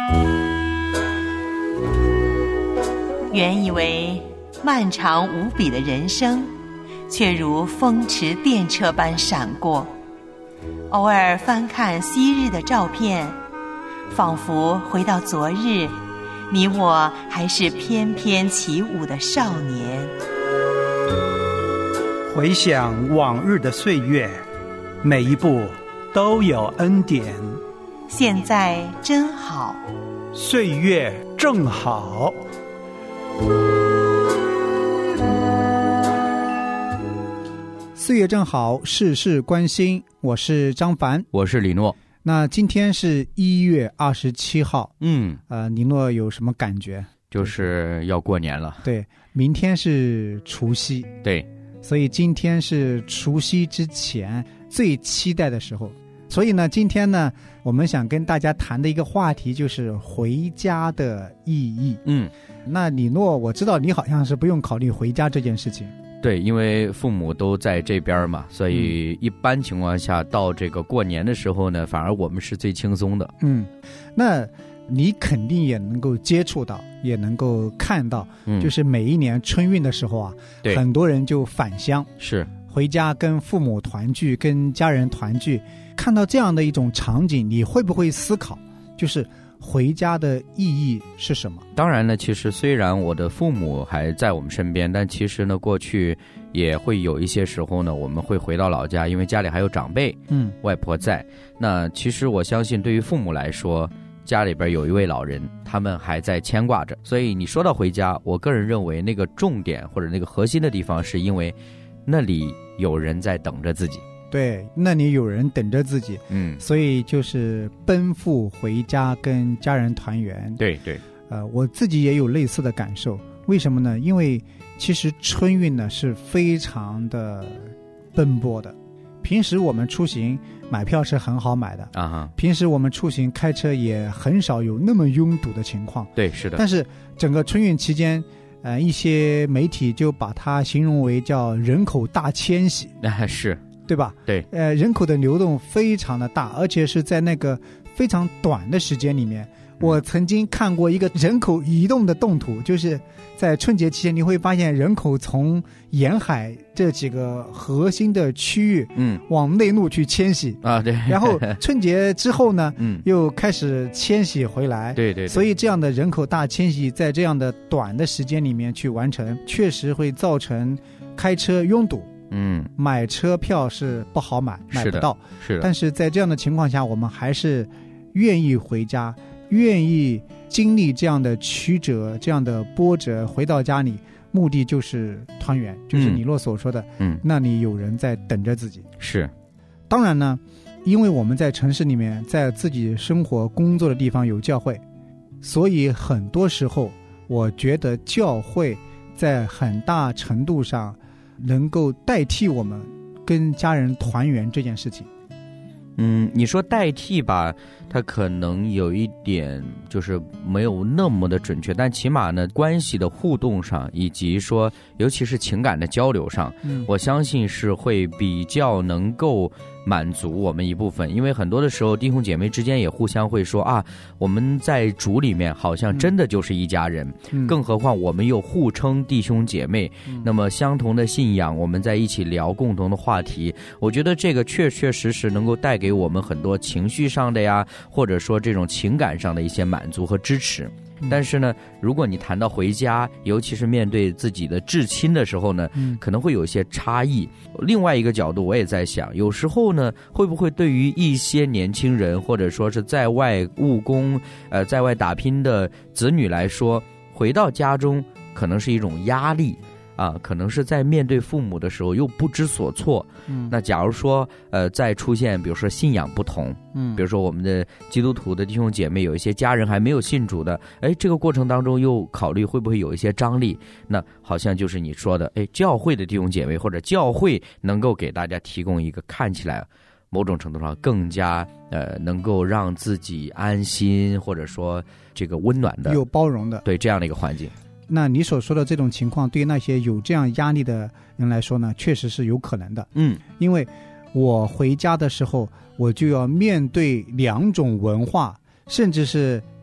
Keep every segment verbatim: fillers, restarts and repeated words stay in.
原以为漫长无比的人生，却如风驰电掣般闪过。偶尔翻看昔日的照片，仿佛回到昨日，你我还是翩翩起舞的少年。 回想往日的岁月，每一步都有恩典。 现在真好， 岁月正好。岁月正好，事事关心。我是张凡， 我是李诺。 那今天是一月二十七号， 嗯， 呃，李诺有什么感觉？ 就是要过年了。 对，明天是除夕。 对， 所以今天是除夕之前最期待的时候。所以呢，今天呢，我们想跟大家谈的一个话题就是回家的意义。 嗯， 那李诺，我知道你好像是不用考虑回家这件事情。 对，因为父母都在这边嘛，所以一般情况下到这个过年的时候呢，反而我们是最轻松的。 嗯，那你肯定也能够接触到，也能够看到，嗯、就是每一年春运的时候啊， 对， 很多人就返乡， 是回家跟父母团聚，跟家人团聚。看到这样的一种场景，你会不会思考，就是回家的意义是什么？ 当然呢，其实虽然我的父母还在我们身边，但其实呢，过去也会有一些时候呢，我们会回到老家，因为家里还有长辈，嗯，外婆在。那其实我相信，对于父母来说，家里边有一位老人，他们还在牵挂着。所以你说到回家，我个人认为那个重点或者那个核心的地方，是因为那里有人在等着自己。 对，那里有人等着自己，嗯，所以就是奔赴回家跟家人团圆。 对对， 呃，我自己也有类似的感受。为什么呢？因为其实春运呢是非常的奔波的。平时我们出行买票是很好买的啊哈，平时我们出行开车也很少有那么拥堵的情况。 对，是的。 但是整个春运期间，呃，一些媒体就把它形容为叫人口大迁徙。 啊，是。 对吧？ 对， 呃，人口的流动非常的大，而且是在那个非常短的时间里面。我曾经看过一个人口移动的动图，就是在春节期间，你会发现人口从沿海这几个核心的区域，嗯，往内陆去迁徙啊，对。 然后春节之后呢，嗯，又开始迁徙回来， 对 对, 对。 所以这样的人口大迁徙，在这样的短的时间里面去完成，确实会造成开车拥堵。嗯，买车票是不好买，买不到。 是的， 但是在这样的情况下，我们还是愿意回家，愿意经历这样的曲折、这样的波折，回到家里，目的就是团圆，就是你洛所说的，嗯，那里有人在等着自己。 是， 当然呢，因为我们在城市里面，在自己生活工作的地方有教会，所以很多时候，我觉得教会在很大程度上能够代替我们跟家人团圆这件事情。 嗯，你说代替吧，它可能有一点就是没有那么的准确，但起码呢，关系的互动上，以及说尤其是情感的交流上，嗯，我相信是会比较能够满足我们一部分。因为很多的时候弟兄姐妹之间也互相会说啊，我们在主里面好像真的就是一家人，嗯，更何况我们又互称弟兄姐妹，嗯，那么相同的信仰，我们在一起聊共同的话题，我觉得这个确确实实能够带给我们很多情绪上的呀，或者说这种情感上的一些满足和支持。但是呢，如果你谈到回家，尤其是面对自己的至亲的时候呢，嗯，可能会有一些差异。另外一个角度我也在想，有时候呢，会不会对于一些年轻人，或者说是在外务工呃，在外打拼的子女来说，回到家中可能是一种压力啊，可能是在面对父母的时候又不知所措。嗯，那假如说呃再出现比如说信仰不同，嗯，比如说我们的基督徒的弟兄姐妹有一些家人还没有信主的，哎，这个过程当中又考虑会不会有一些张力，那好像就是你说的，哎，教会的弟兄姐妹或者教会能够给大家提供一个看起来某种程度上更加呃能够让自己安心，或者说这个温暖的有包容的， 对，这样的一个环境。 那你所说的这种情况，对那些有这样压力的人来说呢，确实是有可能的。嗯，因为我回家的时候，我就要面对两种文化，甚至是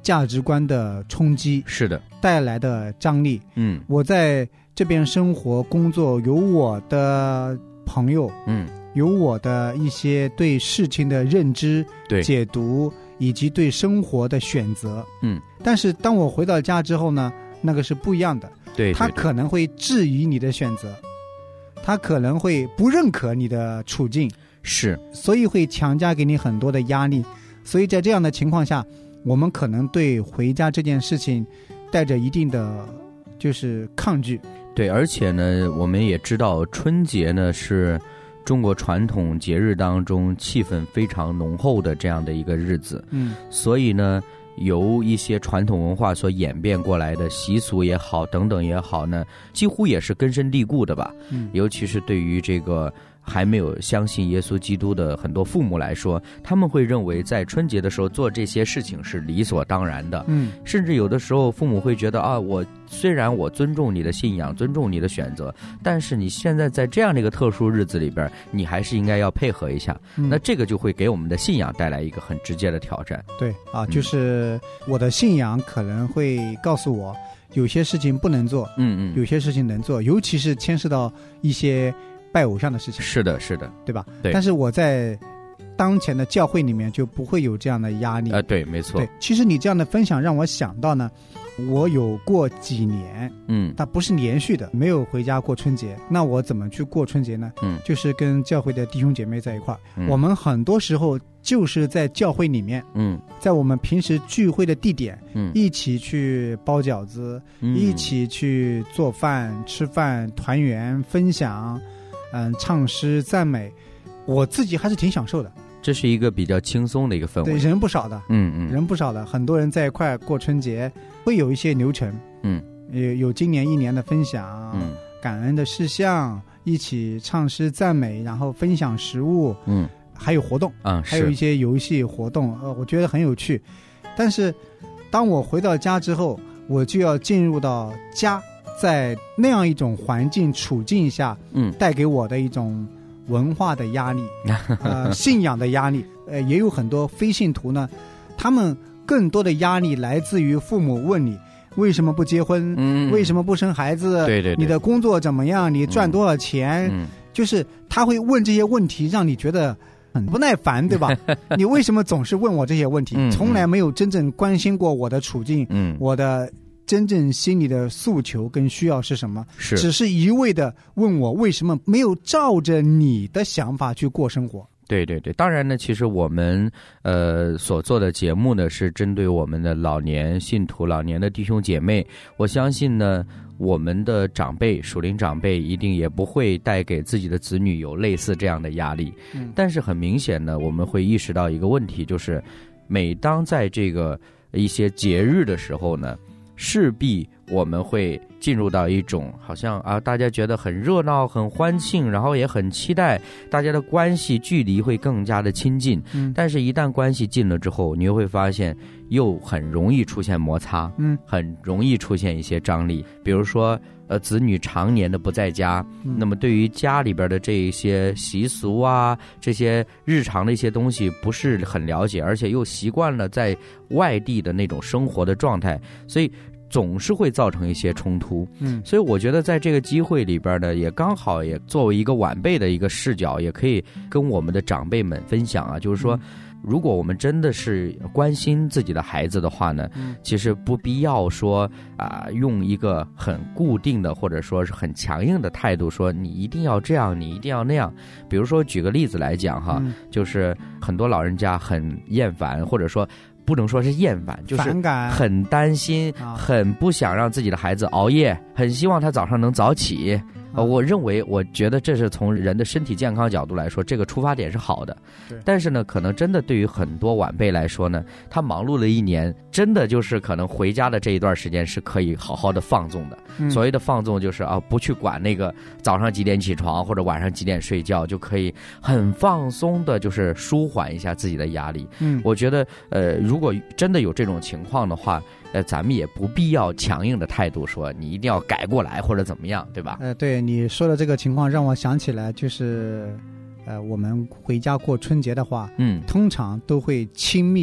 价值观的冲击， 是的， 带来的张力。 嗯， 我在这边生活工作，有我的朋友， 嗯， 有我的一些对事情的认知、 对解读，以及对生活的选择。 嗯， 但是当我回到家之后呢，那个是不一样的。 对， 他可能会质疑你的选择，他可能会不认可你的处境， 是， 所以会强加给你很多的压力。所以在这样的情况下，我们可能对回家这件事情带着一定的就是抗拒。 对，而且呢，我们也知道春节呢是中国传统节日当中气氛非常浓厚的这样的一个日子。 嗯， 所以呢，由一些传统文化所演变过来的习俗也好，等等也好呢，几乎也是根深蒂固的吧。 嗯， 尤其是对于这个还没有相信耶稣基督的很多父母来说，他们会认为在春节的时候做这些事情是理所当然的。 嗯， 甚至有的时候父母会觉得啊，我虽然我尊重你的信仰，尊重你的选择，但是你现在在这样的一个特殊日子里边，你还是应该要配合一下。 嗯， 那这个就会给我们的信仰带来一个很直接的挑战。 对啊，就是我的信仰可能会告诉我有些事情不能做， 嗯嗯， 有些事情能做，尤其是牵涉到一些拜偶像的事情。 是的，是的， 对吧？ 对。 但是我在当前的教会里面就不会有这样的压力。 呃，对，没错。 对，其实你这样的分享让我想到呢，我有过几年， 嗯， 它不是连续的，没有回家过春节。那我怎么去过春节呢？ 嗯， 就是跟教会的弟兄姐妹在一块儿、 嗯。 我们很多时候就是在教会里面， 嗯，在我们平时聚会的地点， 嗯， 一起去包饺子，嗯、一起去做饭、吃饭、团圆、分享，嗯，唱诗赞美，我自己还是挺享受的。 这是一个比较轻松的一个氛围， 对，人不少的， 嗯嗯， 人不少的，很多人在一块过春节，会有一些流程， 嗯， 有有今年一年的分享， 嗯， 感恩的事项，一起唱诗赞美，然后分享食物， 嗯， 还有活动， 啊， 还有一些游戏活动，呃，我觉得很有趣。但是，当我回到家之后，我就要进入到家，在那样一种环境处境下， 嗯， 带给我的一种文化的压力，呃，信仰的压力，呃，也有很多非信徒呢，他们更多的压力来自于父母问你为什么不结婚， 嗯， 为什么不生孩子， 对对对， 你的工作怎么样，你赚多少钱， 嗯， 就是他会问这些问题，让你觉得很不耐烦，对吧？你为什么总是问我这些问题？ 嗯， 从来没有真正关心过我的处境， 嗯， 我的真正心里的诉求跟需要是什么？ 是， 只是一味的问我为什么没有照着你的想法去过生活。 对对对，当然呢，其实我们呃所做的节目呢，是针对我们的老年信徒、老年的弟兄姐妹。我相信呢，我们的长辈、属灵长辈一定也不会带给自己的子女有类似这样的压力。 嗯， 但是很明显呢，我们会意识到一个问题，就是每当在这个一些节日的时候呢，势必我们会进入到一种好像啊，大家觉得很热闹、很欢庆，然后也很期待，大家的关系距离会更加的亲近。 嗯， 但是一旦关系近了之后，你又会发现又很容易出现摩擦， 嗯， 很容易出现一些张力。比如说，呃，子女常年的不在家， 嗯， 那么对于家里边的这一些习俗啊，这些日常的一些东西不是很了解，而且又习惯了在外地的那种生活的状态，所以总是会造成一些冲突。 嗯， 所以我觉得在这个机会里边呢，也刚好也作为一个晚辈的一个视角，也可以跟我们的长辈们分享啊，就是说，如果我们真的是关心自己的孩子的话呢， 嗯， 其实不必要说啊、呃，用一个很固定的或者说是很强硬的态度说你一定要这样，你一定要那样。比如说举个例子来讲哈， 嗯， 就是很多老人家很厌烦，或者说不能说是厌烦，就是很担心，很不想让自己的孩子熬夜，很希望他早上能早起。呃，我认为，我觉得这是从人的身体健康角度来说，这个出发点是好的。但是呢，可能真的对于很多晚辈来说呢，他忙碌了一年，真的就是可能回家的这一段时间是可以好好的放纵的。 嗯， 所谓的放纵就是啊，不去管那个早上几点起床或者晚上几点睡觉，就可以很放松的，就是舒缓一下自己的压力。 嗯， 我觉得，呃，如果真的有这种情况的话，呃，咱们也不必要强硬的态度说你一定要改过来或者怎么样，对吧？ 呃，对你说的这个情况让我想起来，就是呃，我们回家过春节的话， 嗯， 通常都会亲密啊，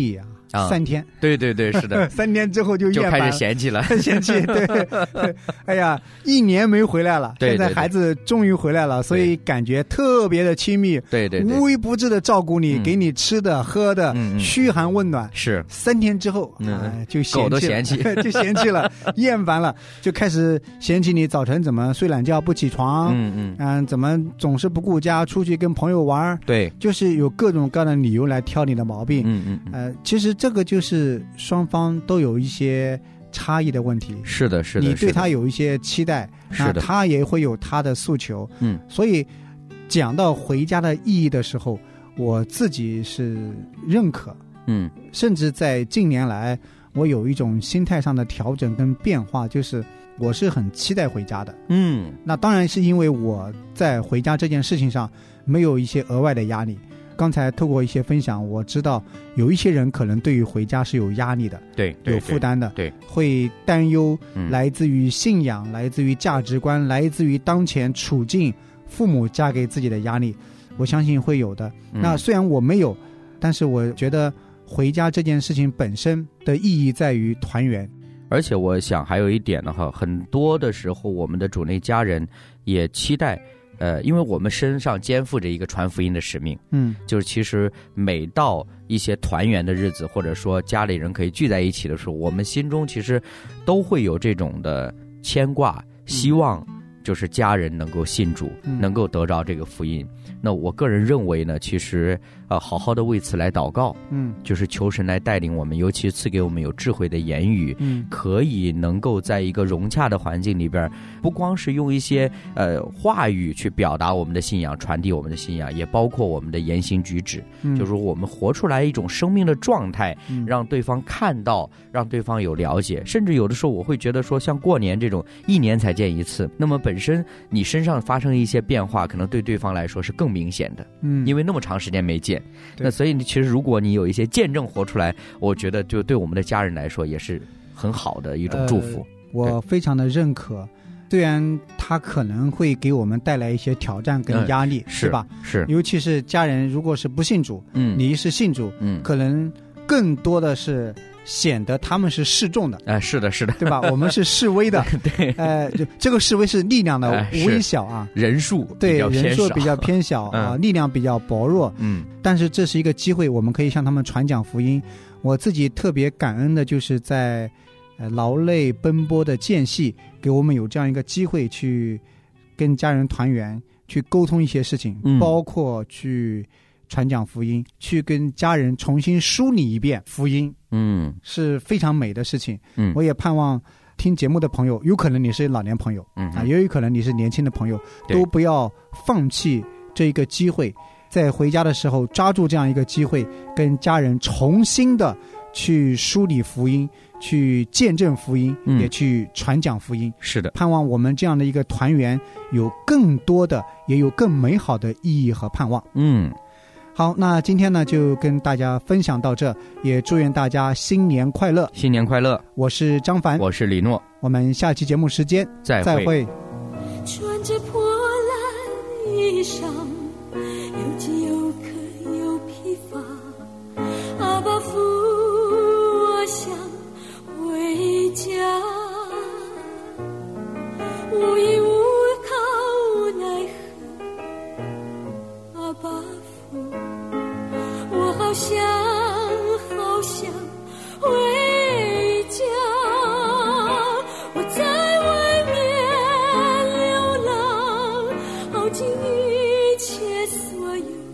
啊、 三天。 对对对，是的， 三天之后就就厌烦开始嫌弃了， 嫌弃。对，哎呀，一年没回来了， 对对对， 现在孩子终于回来了，所以感觉特别的亲密， 对对对， 无微不至的照顾你， 嗯、 给你吃的喝的， 嗯嗯、 嘘寒问暖。 是三天之后， 嗯、 啊，就嫌弃狗都嫌弃， 就嫌弃了，厌烦了，就开始嫌弃你早晨怎么睡懒觉不起床， 嗯嗯， 嗯，怎么总是不顾家出去跟朋友玩， 对， 就是有各种各样的理由来挑你的毛病。 嗯嗯， 呃，其实这个就是双方都有一些差异的问题。 是的，是的， 你对他有一些期待， 是的， 他也会有他的诉求。 嗯， 所以讲到回家的意义的时候，我自己是认可。 嗯， 甚至在近年来，我有一种心态上的调整跟变化，就是我是很期待回家的。 嗯， 那当然是因为我在回家这件事情上没有一些额外的压力。刚才透过一些分享，我知道有一些人可能对于回家是有压力的， 对， 有负担的， 对， 会担忧来自于信仰、 嗯、 来自于价值观、来自于当前处境，父母加给自己的压力，我相信会有的。 嗯、 那虽然我没有，但是我觉得回家这件事情本身的意义在于团圆。 而且我想还有一点的话，很多的时候我们的主内家人也期待呃，因为我们身上肩负着一个传福音的使命， 嗯， 就是其实每到一些团圆的日子，或者说家里人可以聚在一起的时候，我们心中其实都会有这种的牵挂，希望就是家人能够信主， 嗯、 能够得着这个福音。那我个人认为呢，其实呃，好好的为此来祷告， 嗯， 就是求神来带领我们，尤其赐给我们有智慧的言语， 嗯， 可以能够在一个融洽的环境里边，不光是用一些呃话语去表达我们的信仰，传递我们的信仰，也包括我们的言行举止， 嗯、 就是我们活出来一种生命的状态， 嗯、 让对方看到，让对方有了解。甚至有的时候我会觉得说，像过年这种一年才见一次，那么本身你身上发生一些变化，可能对对方来说是更明显的， 嗯， 因为那么长时间没见。那所以其实如果你有一些见证活出来，我觉得就对我们的家人来说也是很好的一种祝福。 呃、我非常的认可，虽然它可能会给我们带来一些挑战跟压力， 嗯、是吧？ 是， 尤其是家人如果是不信主， 嗯， 你是信主， 嗯， 可能更多的是显得他们是示众的， 哎、呃，是的，是的， 对吧？我们是示威的， 对， 呃，就这个示威是力量的微小啊， 呃、人数对人数比较偏小啊， 嗯、 力量比较薄弱， 嗯， 但是这是一个机会，我们可以向他们传讲福音。我自己特别感恩的就是在呃劳累奔波的间隙，给我们有这样一个机会去跟家人团圆，去沟通一些事情， 嗯、 包括去传讲福音，去跟家人重新梳理一遍福音， 嗯， 是非常美的事情。 嗯， 我也盼望听节目的朋友，有可能你是老年朋友， 嗯啊，也有可能你是年轻的朋友，都不要放弃这一个机会，在回家的时候抓住这样一个机会，跟家人重新的去梳理福音，去见证福音， 嗯、 也去传讲福音。 是的， 盼望我们这样的一个团圆，有更多的，也有更美好的意义和盼望。 嗯。 好，那今天呢就跟大家分享到这，也祝愿大家新年快乐！ 新年快乐！ 我是张凡， 我是李诺， 我们下期节目时间再会。 再会。 穿着破烂衣裳，有饥有渴有疲乏，阿爸父，我想回家，无依无靠无奈何，阿爸父，我好想好想回家，我在外面流浪，耗尽一切所有，